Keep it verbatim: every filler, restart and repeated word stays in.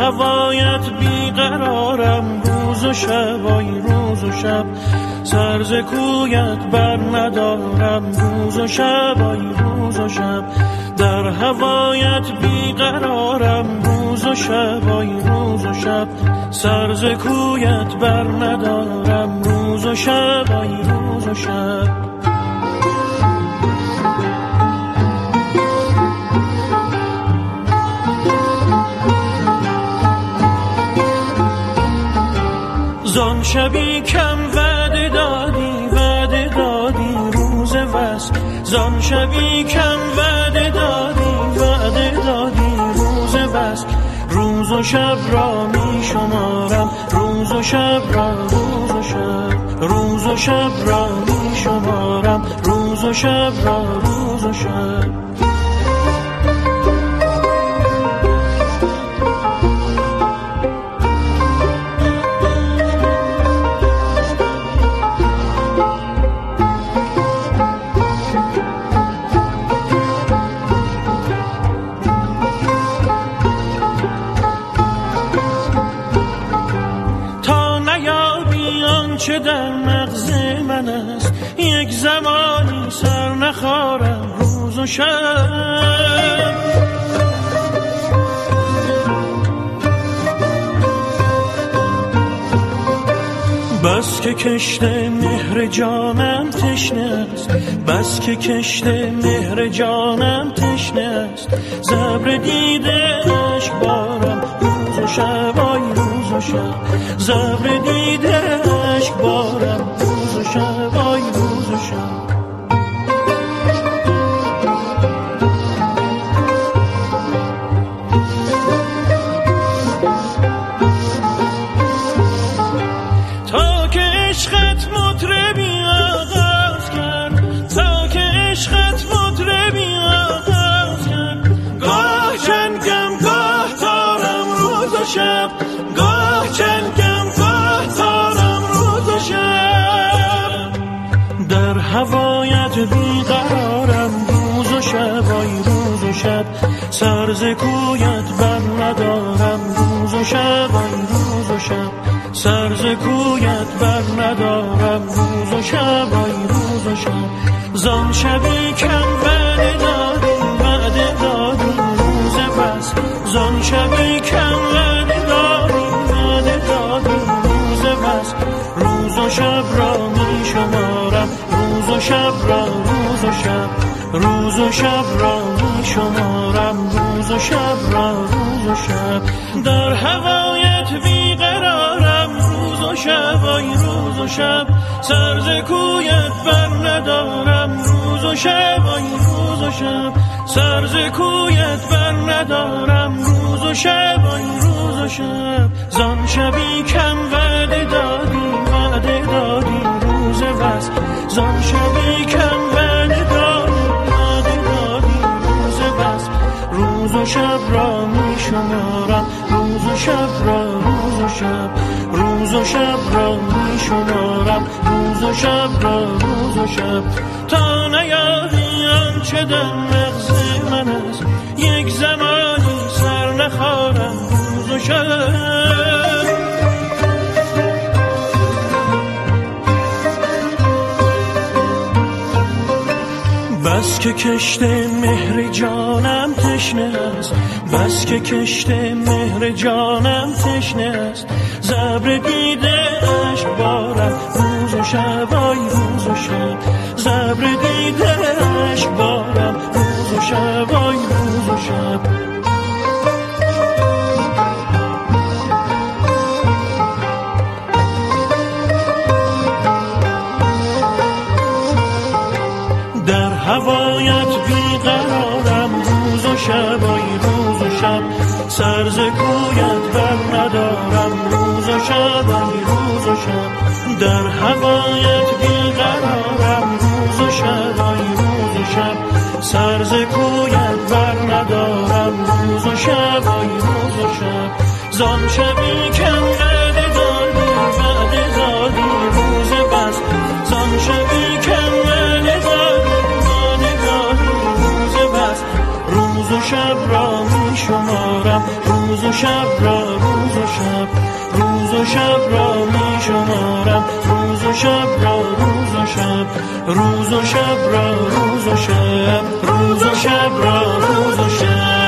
هوایت بیقرارم روز و شب، آی روز و شب، سر ز کویت بر ندارم روز و شب، آی روز و شب، در هوایت بیقرارم روز و شب، آی روز و شب، سر ز کویت بر ندارم روز و شب، آی روز و شب. زان شبی کم وعده دادی، وعده دادی روز وصل، زان شبی کم وعده دادی، وعده دادی روز وصل، روز و شب را می شمارم روز و شب را، روز و شب، روز و شب را می شمارم روز و شب را، روز و شب. چه در مغز من است یک زمانی سر نخارم روز و شب، بس که کشته مهر جانم تشنه است، بس که کشته مهر جانم تشنه است، زبر دیده عشق بارم روز و شب، آی روز و شب، زبر دیده عشق بارم روز و شب، آی روز و شب. تا که عشقت مطربی آغاز کرد، تا که عشقت مطربی آغاز کرد، گاه چنگم گاه تارم روز و شب، گاه چنگم گاه تارم روز و شب، در هوایت بیقرارم روز و شب، آی روز و شب، سر ز کویت بر ندارم روز و شب، آی روز و شب، سر ز کویت بر ندارم روز و شب، آی روز و شب، زان شبی کم وعده دادی، وعده دادی روز بس، زان شبی کم وعده دادی، وعده دادی روز بس، روز و شب را می شمارم روز و شب را، روز و شب، روز و شب را می شمارم روز و شب را، روز و شب، در هوایت بیقرارم روز و شب، آی روز و شب، سر ز کویت بر ندارم روز و شب، آی روز و شب، سر ز کویت بر ندارم روز و شب، آی روز و شب، زان شبی کم وعده دادی، وعده دادی روز وصل، زان شبی کم وعده دادی، وعده دادی روز وصل، روز و شب را می شمارم روز و شب را، روز و شب، روز و شب را می شمارم روز و شب را، روز و شب، تا نیابی آنچه در مغز من است یک زمانی سر نخارم روز و شب. بس که کشته مهر جانم تشنه است، بس که کشته مهر جانم تشنه است، زبر دیده عشق بارم روز و شب، آی روز و شب، زبر دیده عشق بارم روز و شب، آی روز و شب. در هوایت بیقرارم روز و شب، آی روز و شب، سر ز کویت بر ندارم روز و شب، آی روز و شب، در هوایت بیقرارم روز و شب، آی روز و شب، سر ز کویت بر ندارم روز و شب، آی روز و شب، زان شبی کم وعده دادی، وعده دادی روز بس، زان شبی کم وعده دادی، روز و شب را می شمارم، روز و شب را، روز و شب، روز و شب را می شمارم، روز و شب را، روز و شب، روز و شب را، روز و شب، روز و شب را، روز و شب.